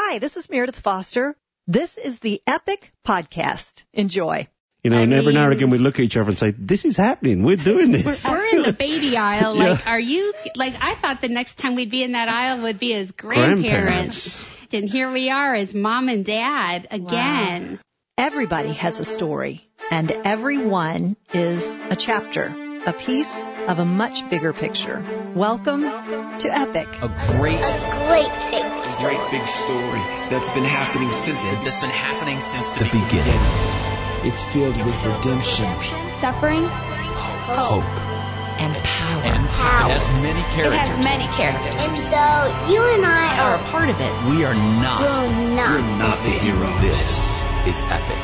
Hi, this is Meredith Foster. This is the Epic Podcast. Enjoy. You know, every now and again we look at each other and say, this is happening. We're doing this. We're in the baby aisle. Yeah. Like, are you, like, I thought the next time we'd be in that aisle would be as grandparents. And here we are as mom and dad again. Wow. Everybody has a story, and every one is a chapter, a piece of a much bigger picture. Welcome to Epic. A great big story that's been happening since the beginning. It's filled with redemption, Suffering, hope, And power. power. It has many characters. And so you and I Are a part of it. We are not. will not. You're not the hero. This is Epic.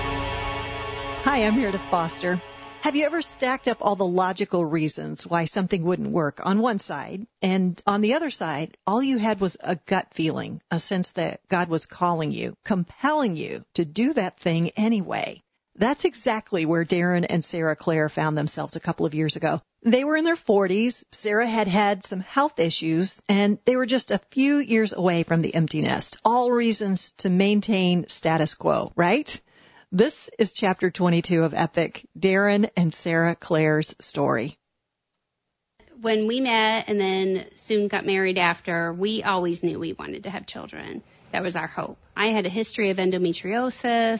Hi, I'm Meredith Foster. Have you ever stacked up all the logical reasons why something wouldn't work on one side, and on the other side, all you had was a gut feeling, a sense that God was calling you, compelling you to do that thing anyway? That's exactly where Darren and Sarah Claire found themselves a couple of years ago. They were in their 40s. Sarah had had some health issues, and they were just a few years away from the empty nest. All reasons to maintain status quo, right? This is Chapter 22 of Epic, Darren and Sarah Claire's story. When we met and then soon got married after, we always knew we wanted to have children. That was our hope. I had a history of endometriosis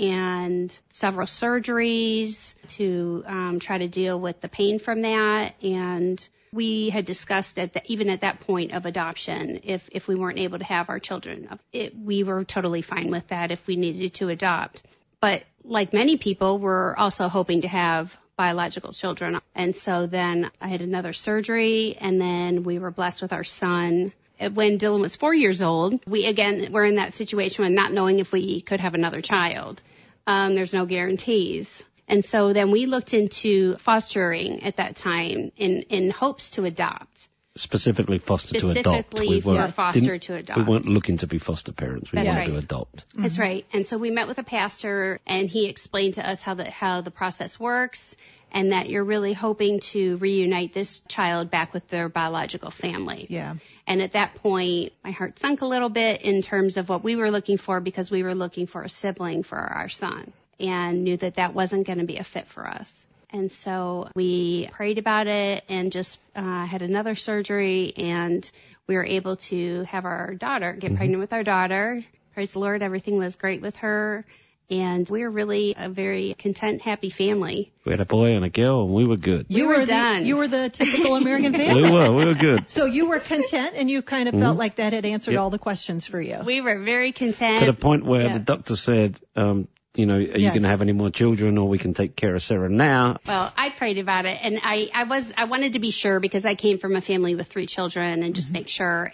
and several surgeries to try to deal with the pain from that. And we had discussed even at that point of adoption, if we weren't able to have our children, we were totally fine with that if we needed to adopt. But like many people, we're also hoping to have biological children. And so then I had another surgery, and then we were blessed with our son. When Dylan was 4 years old, we're in that situation of not knowing if we could have another child. There's no guarantees. And so then we looked into fostering at that time in hopes to adopt. Specifically foster to adopt. Specifically for foster to adopt. We weren't looking to be foster parents. We wanted to adopt. That's right. And so we met with a pastor, and he explained to us how the process works, and that you're really hoping to reunite this child back with their biological family. Yeah. And at that point, my heart sunk a little bit in terms of what we were looking for, because we were looking for a sibling for our son and knew that wasn't going to be a fit for us. And so we prayed about it and just had another surgery, and we were able to have our daughter, get pregnant with our daughter. Praise the Lord, everything was great with her. And we were really a very content, happy family. We had a boy and a girl, and we were good. You were done. You were the typical American family. We were good. So you were content, and you kind of felt like that had answered all the questions for you. We were very content. To the point where the doctor said, are you going to have any more children, or we can take care of Sarah now? Well, I prayed about it, and I wanted to be sure, because I came from a family with 3 children, and just make sure.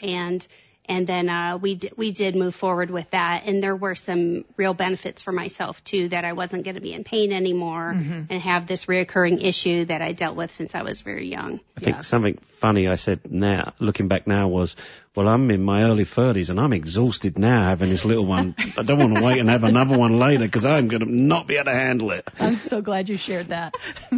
And then we did move forward with that, and there were some real benefits for myself too, that I wasn't going to be in pain anymore and have this reoccurring issue that I dealt with since I was very young. I think something funny I said now, looking back now, was, well, I'm in my early 30s and I'm exhausted now having this little one. I don't want to wait and have another one later, because I'm going to not be able to handle it. I'm so glad you shared that.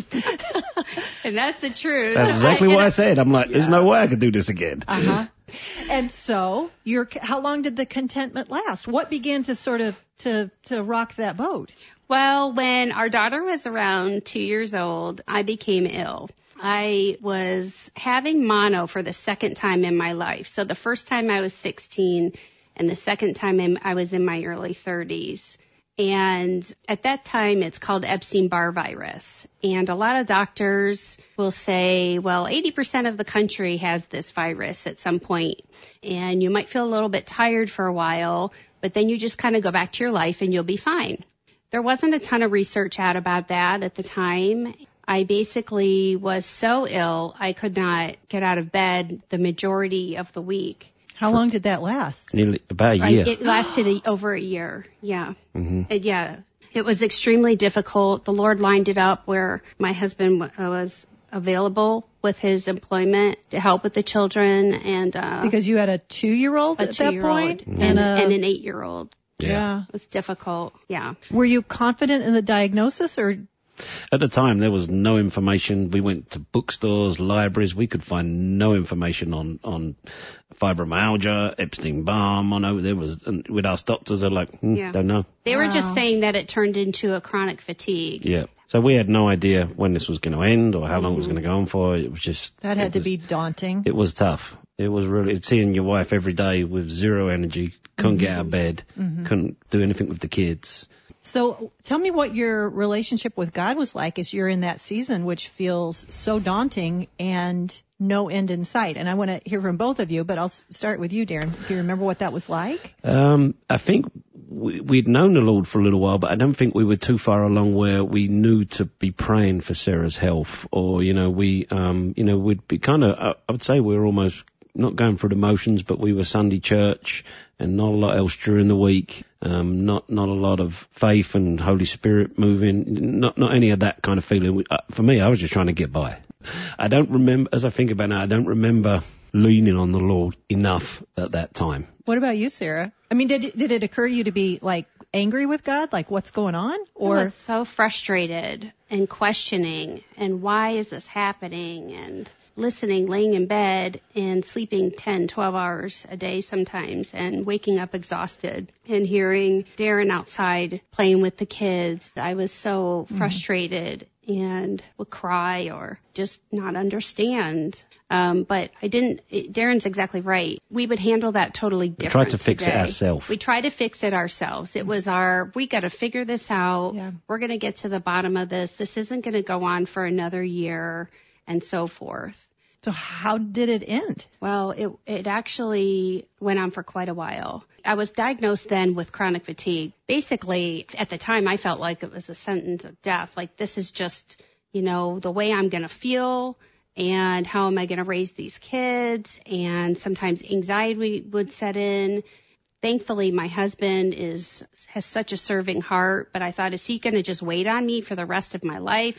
And that's the truth. That's exactly what I said. I'm like, there's no way I could do this again. And so, how long did the contentment last? What began to sort of to rock that boat? Well, when our daughter was around 2 years old, I became ill. I was having mono for the second time in my life. So the first time I was 16, and the second time I was in my early 30s. And at that time, it's called Epstein-Barr virus. And a lot of doctors will say, well, 80% of the country has this virus at some point. And you might feel a little bit tired for a while, but then you just kind of go back to your life and you'll be fine. There wasn't a ton of research out about that at the time. I basically was so ill, I could not get out of bed the majority of the week. How long did that last? Nearly about a year. It lasted over a year, yeah. It was extremely difficult. The Lord lined it up where my husband was available with his employment to help with the children. And because you had a 2-year-old at that point? And an 8-year-old. Yeah. It was difficult, yeah. Were you confident in the diagnosis, or At the time, there was no information. We went to bookstores, libraries. We could find no information on fibromyalgia, Epstein-Barr, mono. There was, and with us doctors, they're like, don't know. They were just saying that it turned into a chronic fatigue. Yeah. So we had no idea when this was going to end or how long it was going to go on for. It was just... That had to be daunting. It was tough. It was really... Seeing your wife every day with zero energy, couldn't get out of bed, couldn't do anything with the kids. So tell me what your relationship with God was like as you're in that season, which feels so daunting and no end in sight. And I want to hear from both of you, but I'll start with you, Darren. Do you remember what that was like? I think we'd known the Lord for a little while, but I don't think we were too far along where we knew to be praying for Sarah's health, or we'd be kind of. I would say we were almost not going through the motions, but we were Sunday church and not a lot else during the week. Not a lot of faith and Holy Spirit moving. Not any of that kind of feeling. For me, I was just trying to get by. I don't remember, as I think about it now, I don't remember leaning on the Lord enough at that time. What about you, Sarah? I mean, did it occur to you to be like angry with God, like what's going on? Or I was so frustrated and questioning, and why is this happening? And listening, laying in bed and sleeping 10, 12 hours a day sometimes, and waking up exhausted and hearing Darren outside playing with the kids. I was so frustrated and would cry or just not understand. But I didn't. Darren's exactly right. We would handle that totally different. We tried to fix it ourselves. We tried to fix it ourselves. It was we got to figure this out. Yeah. We're going to get to the bottom of this. This isn't going to go on for another year, and so forth. So how did it end? Well, it actually went on for quite a while. I was diagnosed then with chronic fatigue. Basically, at the time, I felt like it was a sentence of death. Like, this is just, the way I'm going to feel, and how am I going to raise these kids? And sometimes anxiety would set in. Thankfully, my husband has such a serving heart, but I thought, is he going to just wait on me for the rest of my life?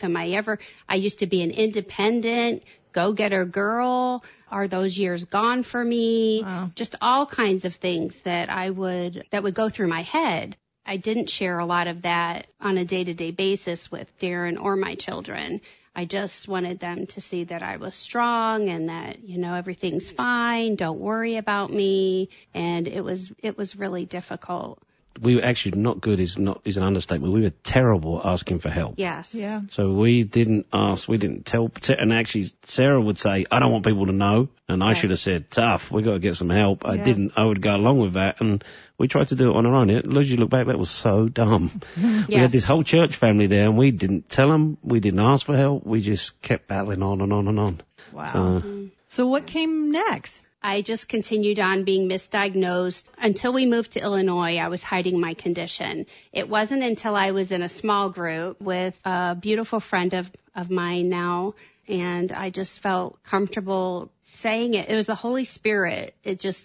I used to be an independent, go-getter girl. Are those years gone for me? Wow. Just all kinds of things that would go through my head. I didn't share a lot of that on a day-to-day basis with Darren or my children. I just wanted them to see that I was strong and that, everything's fine. Don't worry about me. And it was really difficult. We were actually not good is an understatement. We were terrible at asking for help. Yes. Yeah. So we didn't ask, we didn't tell, and actually Sarah would say, I don't want people to know, and I should have said, tough, we got to get some help. Yeah. I would go along with that, and we tried to do it on our own. As you look back, that was so dumb. Yes. We had this whole church family there, and we didn't tell them, we didn't ask for help, we just kept battling on and on and on. Wow. So what came next? I just continued on being misdiagnosed. Until we moved to Illinois, I was hiding my condition. It wasn't until I was in a small group with a beautiful friend of mine now, and I just felt comfortable saying it. It was the Holy Spirit.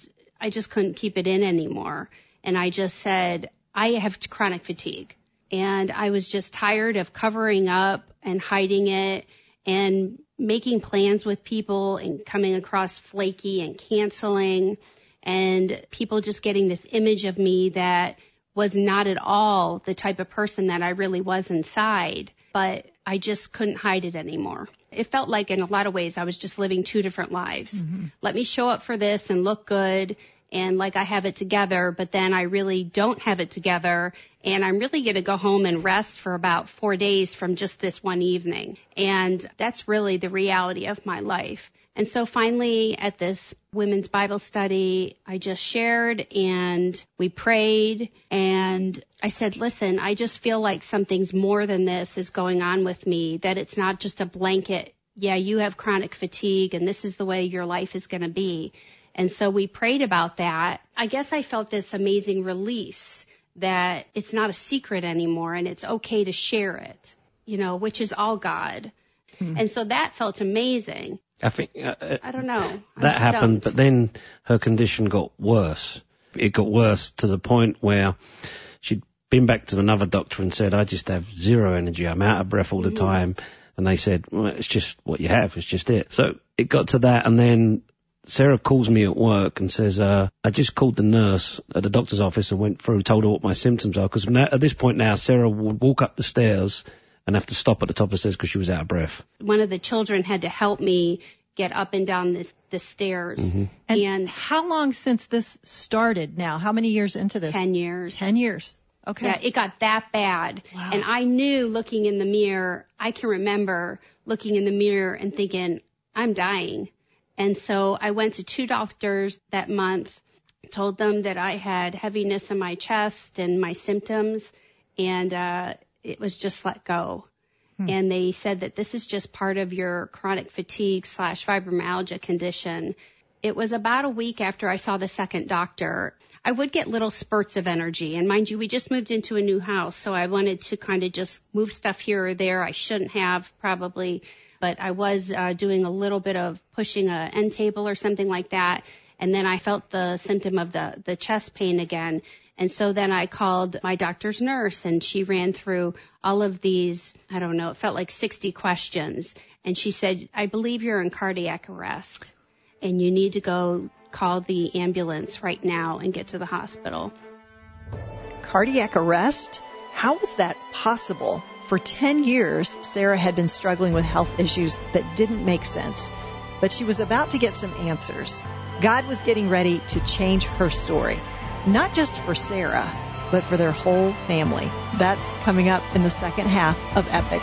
I just couldn't keep it in anymore. And I just said, I have chronic fatigue. And I was just tired of covering up and hiding it and making plans with people and coming across flaky and canceling, and people just getting this image of me that was not at all the type of person that I really was inside, but I just couldn't hide it anymore. It felt like in a lot of ways I was just living two different lives. Mm-hmm. Let me show up for this and look good and like I have it together, but then I really don't have it together, and I'm really going to go home and rest for about 4 days from just this one evening. And that's really the reality of my life. And so finally at this women's Bible study, I just shared and we prayed, and I said, listen, I just feel like something's more than this is going on with me, that it's not just a blanket, yeah, you have chronic fatigue and this is the way your life is going to be. And so we prayed about that. I guess I felt this amazing release that it's not a secret anymore and it's okay to share it, which is all God. And so that felt amazing. I think... I don't know. That happened, but then her condition got worse. It got worse to the point where she'd been back to another doctor and said, I just have zero energy. I'm out of breath all the time. And they said, well, it's just what you have. It's just it. So it got to that, and then Sarah calls me at work and says, I just called the nurse at the doctor's office and told her what my symptoms are. Because at this point now, Sarah would walk up the stairs and have to stop at the top of the stairs because she was out of breath. One of the children had to help me get up and down the stairs. Mm-hmm. And how long since this started now? How many years into this? 10 years. 10 years. Okay. Yeah, it got that bad. Wow. And I knew looking in the mirror, I can remember looking in the mirror and thinking, I'm dying. And so I went to 2 doctors that month, told them that I had heaviness in my chest and my symptoms, and it was just let go. And they said that this is just part of your chronic fatigue / fibromyalgia condition. It was about a week after I saw the second doctor. I would get little spurts of energy. And mind you, we just moved into a new house, so I wanted to kind of just move stuff here or there. I shouldn't have probably, but I was doing a little bit of pushing an end table or something like that. And then I felt the symptom of the chest pain again. And so then I called my doctor's nurse, and she ran through all of these, I don't know, it felt like 60 questions. And she said, I believe you're in cardiac arrest, and you need to go call the ambulance right now and get to the hospital. Cardiac arrest? How was that possible? For 10 years, Sarah had been struggling with health issues that didn't make sense. But she was about to get some answers. God was getting ready to change her story. Not just for Sarah, but for their whole family. That's coming up in the second half of Epic.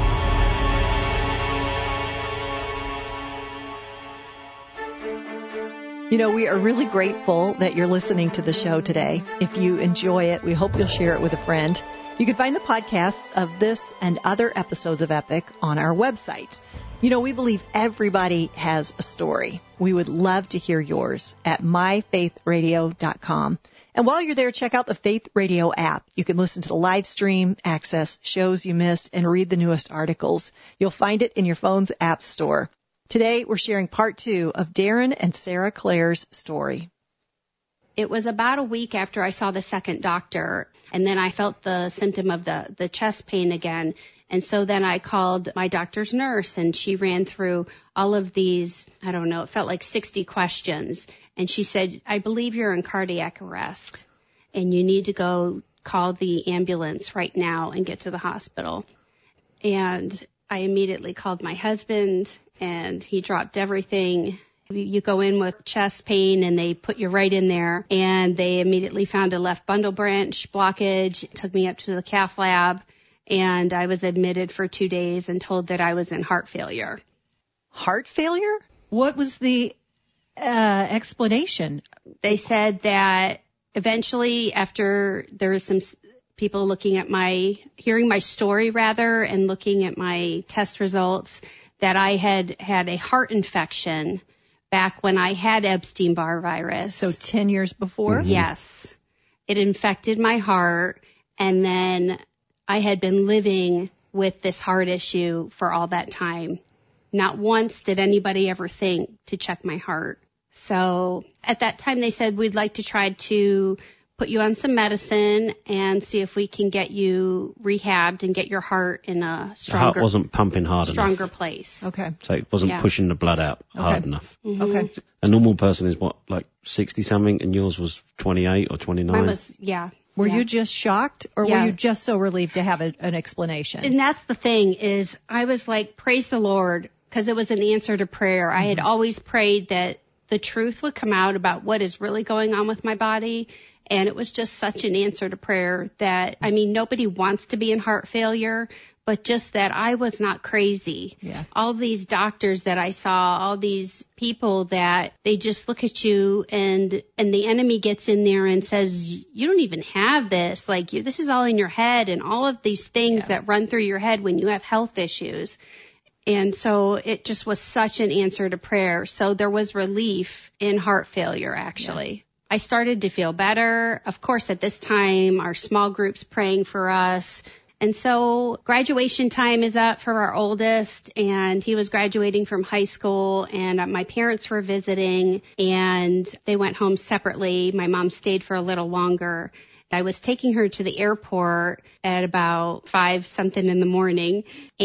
You know, we are really grateful that you're listening to the show today. If you enjoy it, we hope you'll share it with a friend. You can find the podcasts of this and other episodes of Epic on our website. You know, we believe everybody has a story. We would love to hear yours at myfaithradio.com. And while you're there, check out the Faith Radio app. You can listen to the live stream, access shows you missed, and read the newest articles. You'll find it in your phone's app store. Today, we're sharing part 2 of Darren and Sarah Claire's story. It was about a week after I saw the second doctor, and then I felt the symptom of the chest pain again. And so then I called my doctor's nurse, and she ran through all of these, I don't know, it felt like 60 questions. And she said, I believe you're in cardiac arrest, and you need to go call the ambulance right now and get to the hospital. And I immediately called my husband, and he dropped everything. You go in with chest pain, and they put you right in there, and they immediately found a left bundle branch blockage. It took me up to the cath lab, and I was admitted for 2 days and told that I was in heart failure. Heart failure? What was the explanation? They said that eventually, after there was some people looking at hearing my story rather, and looking at my test results, that I had had a heart infection back when I had Epstein-Barr virus. So 10 years before? Mm-hmm. Yes. It infected my heart, and then I had been living with this heart issue for all that time. Not once did anybody ever think to check my heart. So at that time, they said, we'd like to try to put you on some medicine and see if we can get you rehabbed and get your heart in a stronger... The heart wasn't pumping hard stronger enough. place. Okay. So it wasn't pushing the blood out hard enough. Mm-hmm. Okay. A normal person is what, like 60-something, and yours was 28 or 29? Mine was, Were you just shocked, or were you just so relieved to have an explanation? And that's the thing, is I was like, praise the Lord, because it was an answer to prayer. I had always prayed that the truth would come out about what is really going on with my body. And it was just such an answer to prayer that, I mean, nobody wants to be in heart failure, but just that I was not crazy. Yeah. All these doctors that I saw, all these people that they just look at you, and the enemy gets in there and says, you don't even have this. Like, this is all in your head, and all of these things that run through your head when you have health issues. And so it just was such an answer to prayer. So there was relief in heart failure, actually. Yeah. I started to feel better. Of course, at this time, our small group's praying for us. And so graduation time is up for our oldest, and he was graduating from high school, and my parents were visiting, and they went home separately. My mom stayed for a little longer. I was taking her to the airport at about 5-something in the morning,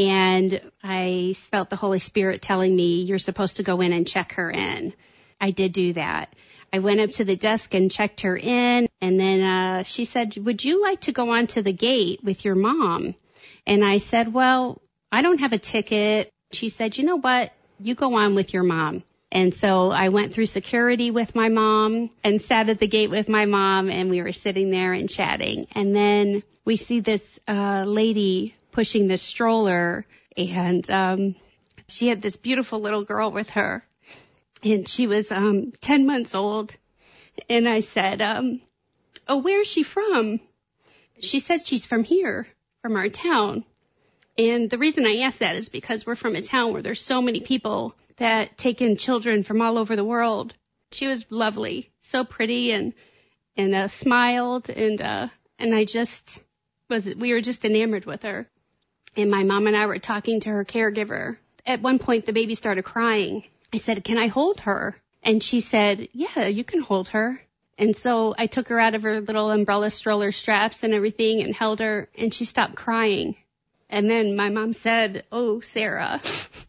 and I felt the Holy Spirit telling me, you're supposed to go in and check her in. I did do that. I went up to the desk and checked her in, and then she said, would you like to go on to the gate with your mom? And I said, well, I don't have a ticket. She said, you know what? You go on with your mom. And so I went through security with my mom and sat at the gate with my mom, and we were sitting there and chatting. And then we see this lady pushing this stroller, and she had this beautiful little girl with her, and she was 10 months old. And I said, oh, where's she from? She said she's from here, from our town. And the reason I asked that is because we're from a town where there's so many people that take in children from all over the world. She was lovely, so pretty, and smiled, and we were just enamored with her. And my mom and I were talking to her caregiver. At one point, the baby started crying. I said, can I hold her? And she said, yeah, you can hold her. And so I took her out of her little umbrella stroller straps and everything and held her, and she stopped crying. And then my mom said, oh, Sarah.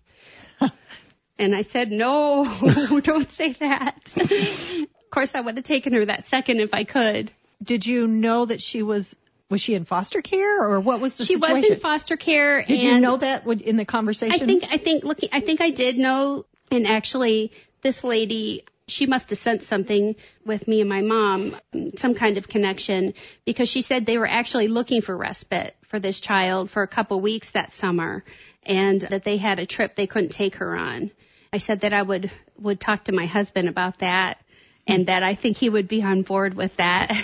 And I said, no, don't say that. Of course, I would have taken her that second if I could. Did you know that was she in foster care, or what was the situation? She was in foster care. Did you know that in the conversation? I think I did know. And actually, this lady, she must have sensed something with me and my mom, some kind of connection, because she said they were actually looking for respite for this child for a couple weeks that summer, and that they had a trip they couldn't take her on. I said that I would talk to my husband about that, and that I think he would be on board with that.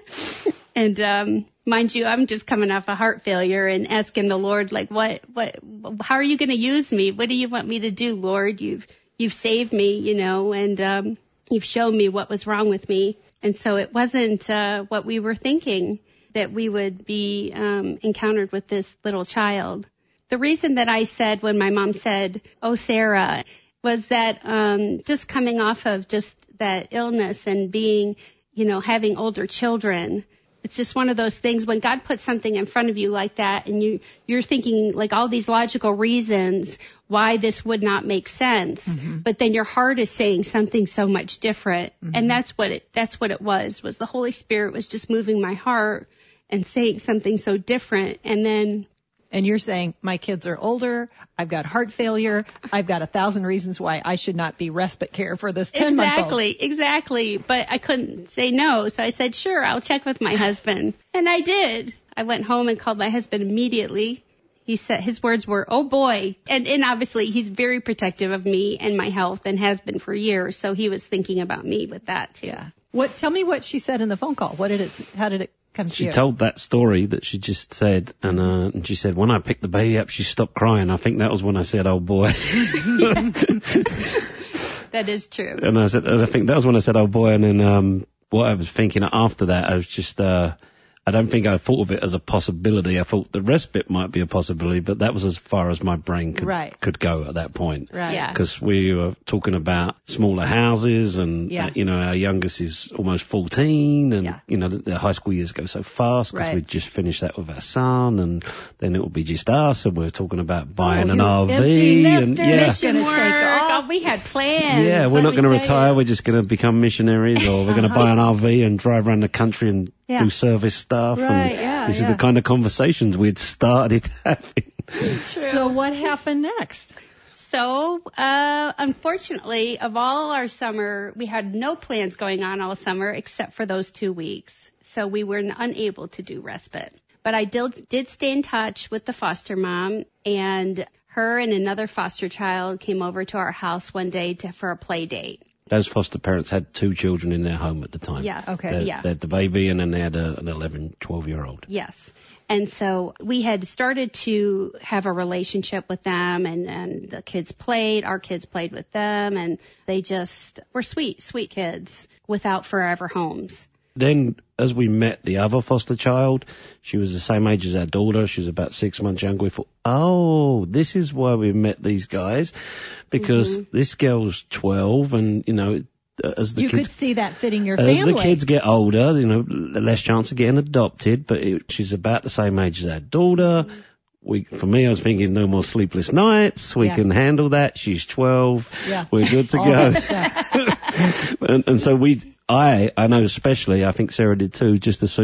And mind you, I'm just coming off a heart failure and asking the Lord, like, how are you going to use me? What do you want me to do, Lord? You've saved me, and you've shown me what was wrong with me. And so it wasn't what we were thinking, that we would be encountered with this little child. The reason that I said when my mom said, oh, Sarah, was that just coming off of just that illness and being, having older children, it's just one of those things when God puts something in front of you like that, and you're thinking like all these logical reasons why this would not make sense, but then your heart is saying something so much different. And that's what it was the Holy Spirit was just moving my heart and saying something so different. And you're saying, my kids are older, I've got heart failure, I've got 1,000 reasons why I should not be respite care for this 10-month-old. Exactly. But I couldn't say no, so I said, sure, I'll check with my husband. And I did. I went home and called my husband immediately. He said, his words were, oh boy. And obviously he's very protective of me and my health and has been for years, so he was thinking about me with that too. Yeah. Tell me what she said in the phone call. How did it come to you? She told that story that she just said, and she said, when I picked the baby up, she stopped crying. I think that was when I said, oh boy. That is true. And I think that was when I said, oh boy. And then what I was thinking after that, I was just, I don't think I thought of it as a possibility. I thought the respite might be a possibility, but that was as far as my brain could go at that point. Right. Yeah. Because we were talking about smaller houses, and our youngest is almost 14, and the high school years go so fast because we just finished that with our son, and then it will be just us, and we're talking about buying an RV, and mission work. We had plans. Yeah, we're not going to retire. We're just going to become missionaries, or we're going to buy an RV and drive around the country and do service stuff. Right, and this is the kind of conversations we'd started having. So what happened next? So, unfortunately, of all our summer, we had no plans going on all summer except for those 2 weeks. So we were unable to do respite. But I did stay in touch with the foster mom, and her and another foster child came over to our house one day for a play date. Those foster parents had 2 children in their home at the time. Yes. Okay. They had the baby, and then they had an 11, 12-year-old. Yes. And so we had started to have a relationship with them, and the kids played, our kids played with them, and they just were sweet, sweet kids without forever homes. Then, as we met the other foster child, she was the same age as our daughter. She was about 6 months younger. We thought, oh, this is why we met these guys, because this girl's 12, and, as the you kids, could see that fitting your family. As the kids get older, less chance of getting adopted, but she's about the same age as our daughter. For me, I was thinking no more sleepless nights. We can handle that. She's 12. Yeah. We're good to go. And so I know especially, I think Sarah did too, just assumed that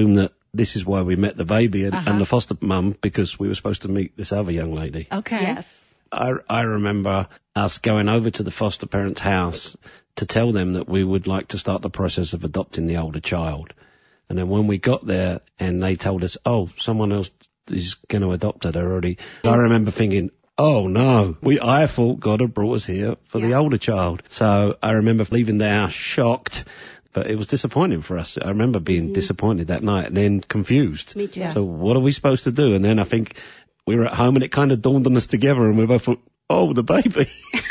this is why we met the baby and the foster mum, because we were supposed to meet this other young lady. Okay. Yes. I remember us going over to the foster parents' house to tell them that we would like to start the process of adopting the older child. And then when we got there and they told us, oh, someone else is going to adopt her already, I remember thinking, oh no, I thought God had brought us here for the older child. So I remember leaving the house shocked, but it was disappointing for us. I remember being disappointed that night and then confused. Me too. So what are we supposed to do? And then I think we were at home and it kind of dawned on us together and we both thought, oh, the baby.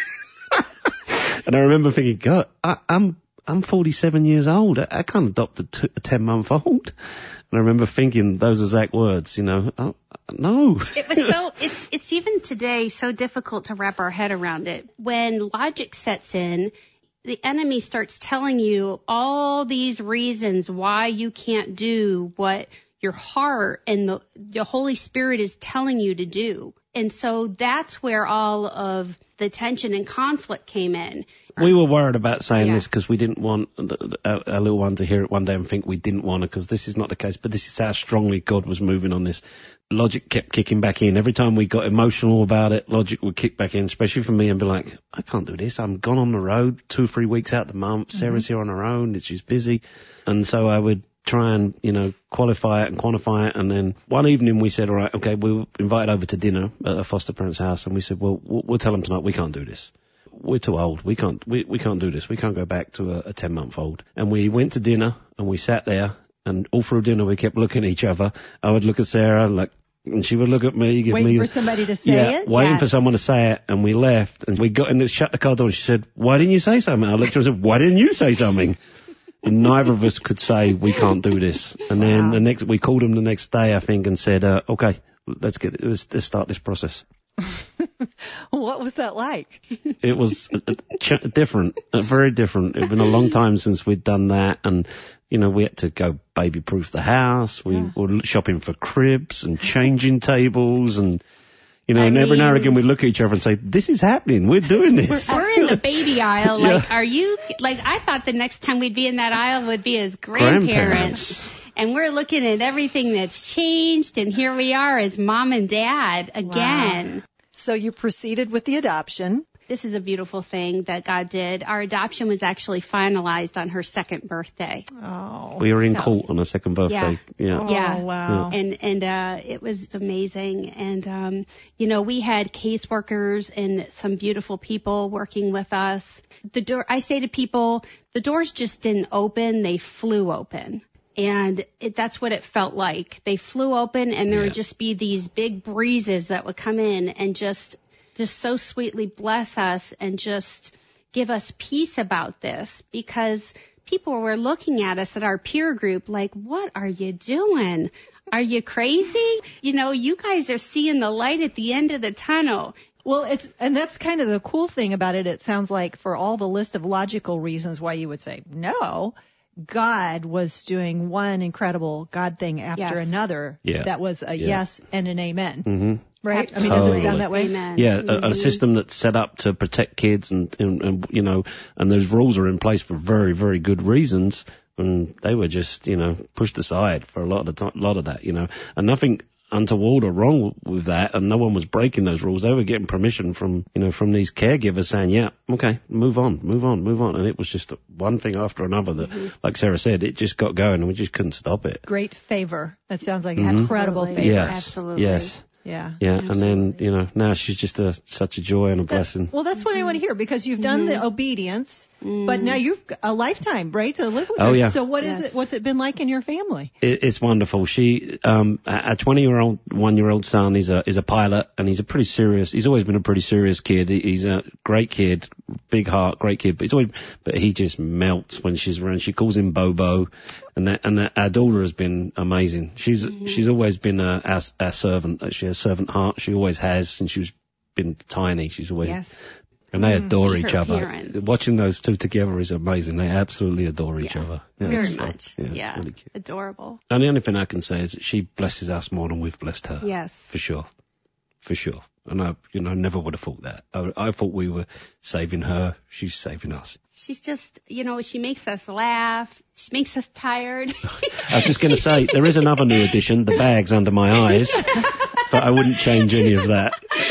And I remember thinking, God, I'm 47 years old. I can't adopt a 10-month-old. And I remember thinking those exact words, no. It was so, it's even today so difficult to wrap our head around it. When logic sets in, the enemy starts telling you all these reasons why you can't do what your heart and the Holy Spirit is telling you to do. And so that's where all of the tension and conflict came in. We were worried about saying this because we didn't want our little one to hear it one day and think we didn't want her, because this is not the case. But this is how strongly God was moving on this. Logic kept kicking back in. Every time we got emotional about it, logic would kick back in, especially for me, and be like, I can't do this. I'm gone on the road 2 or 3 weeks out the month. Sarah's here on her own. She's busy. And so I would try and, qualify it and quantify it. And then one evening we said, all right, okay, we were invited over to dinner at a foster parent's house. And we said, well, we'll tell them tonight we can't do this. We're too old. We can't do this. We can't go back to a 10-month-old. And we went to dinner and we sat there, and all through dinner we kept looking at each other. I would look at Sarah and she would look at me. Waiting for somebody to say it? Waiting for someone to say it. And we left and we got in and shut the car door and she said, why didn't you say something? I looked at her and said, why didn't you say something? And neither of us could say we can't do this. And then we called him the next day, I think, and said, okay, let's start this process. What was that like? It was different, very different. It had been a long time since we'd done that, and we had to go baby-proof the house. We were shopping for cribs and changing tables, and and every now and again we look at each other and say, "This is happening. We're doing this." We're in the baby aisle. Are you? I thought the next time we'd be in that aisle would be as grandparents. And we're looking at everything that's changed, and here we are as mom and dad again. Wow. So you proceeded with the adoption. This is a beautiful thing that God did. Our adoption was actually finalized on her second birthday. Oh, we were in court on her second birthday. Yeah. Oh, wow. And it was amazing. And we had caseworkers and some beautiful people working with us. I say to people, the doors just didn't open; they flew open. And that's what it felt like. They flew open, and there would just be these big breezes that would come in and just so sweetly bless us and just give us peace about this, because people were looking at us at our peer group like, what are you doing? Are you crazy? You guys are seeing the light at the end of the tunnel. Well, and that's kind of the cool thing about it. It sounds like for all the list of logical reasons why you would say no, God was doing one incredible God thing after another. Yeah. That was a yes and an amen. Mm-hmm. Right? I mean, does it sound that way? Amen. Yeah, a system that's set up to protect kids and those rules are in place for very, very good reasons. And they were just, pushed aside for a lot of that, and nothing untoward or wrong with that, and no one was breaking those rules. They were getting permission from these caregivers saying, yeah, okay, move on. And it was just one thing after another that, like Sarah said, it just got going and we just couldn't stop it. Great favor. That sounds like incredible favor. Yes. Absolutely. Yes. Yeah. Absolutely. And then, now she's just such a joy and a blessing. Well, that's what I want to hear, because you've done the obedience, but now you've got a lifetime, right, to live with her. Yeah. So what is it? What's it been like in your family? It's wonderful. She, a 1-year-old son is a pilot, and he's always been a pretty serious kid. He's a great kid, big heart, great kid, but he just melts when she's around. She calls him Bobo. And our daughter has been amazing. She's always been our servant. She has a servant heart. She always has since she's been tiny. She's always, and they adore each other. Parents. Watching those two together is amazing. They absolutely adore each other. Yeah, very much. Yeah, really cute. Adorable. And the only thing I can say is that she blesses us more than we've blessed her. Yes, for sure. And I never would have thought that. I thought we were saving her. She's saving us. She's just, she makes us laugh. She makes us tired. I was just going to say, there is another new addition, the bags under my eyes. But I wouldn't change any of that.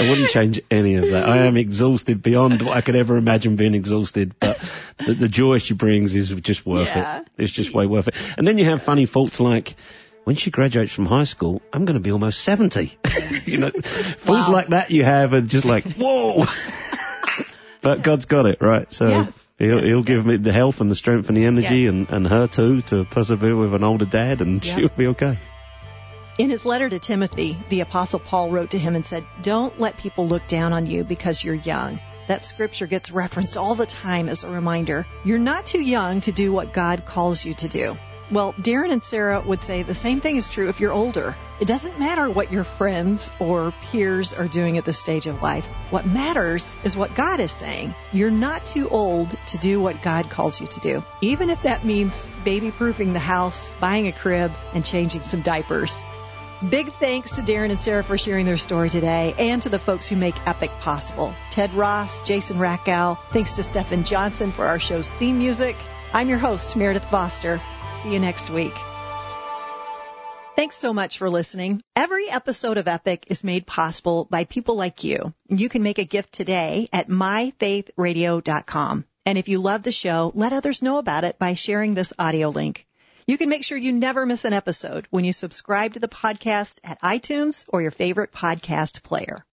I am exhausted beyond what I could ever imagine being exhausted. But the joy she brings is just worth it. It's just way worth it. And then you have funny thoughts like, when she graduates from high school, I'm going to be almost 70. Thoughts like that you have are just like, whoa. But God's got it, right? So he'll give me the health and the strength and the energy and her too to persevere with an older dad, and she'll be okay. In his letter to Timothy, the Apostle Paul wrote to him and said, "Don't let people look down on you because you're young." That scripture gets referenced all the time as a reminder. You're not too young to do what God calls you to do. Well, Darren and Sarah would say the same thing is true if you're older. It doesn't matter what your friends or peers are doing at this stage of life. What matters is what God is saying. You're not too old to do what God calls you to do, even if that means baby-proofing the house, buying a crib, and changing some diapers. Big thanks to Darren and Sarah for sharing their story today, and to the folks who make Epic possible. Ted Ross, Jason Rackow. Thanks to Stephen Johnson for our show's theme music. I'm your host, Meredith Foster. See you next week. Thanks so much for listening. Every episode of Epic is made possible by people like you. You can make a gift today at myfaithradio.com. And if you love the show, let others know about it by sharing this audio link. You can make sure you never miss an episode when you subscribe to the podcast at iTunes or your favorite podcast player.